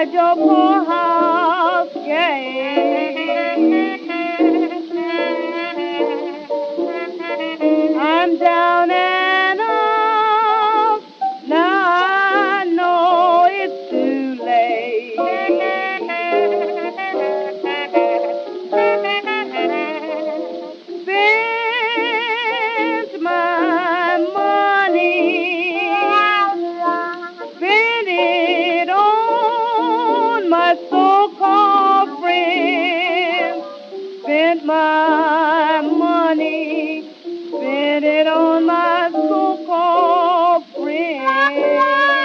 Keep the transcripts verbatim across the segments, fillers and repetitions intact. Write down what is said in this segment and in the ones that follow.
inside your poorhouse gate. I'm down and out, now I know it's too late. Spent my money, spent it on my so-called friends, spent my money, spent it on my so-called friends.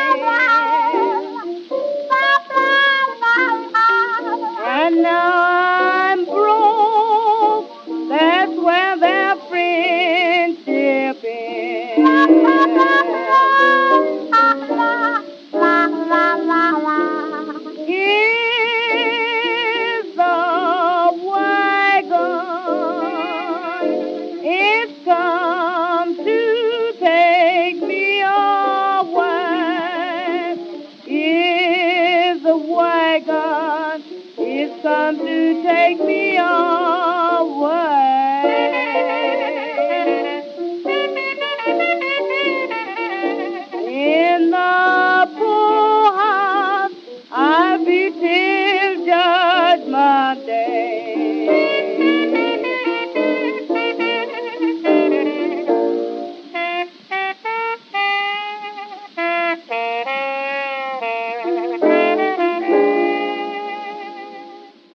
And now I'm broke, that's where their friendship ends. Here's the wagon, it's come to take me away. Here's the wagon, it's come to take me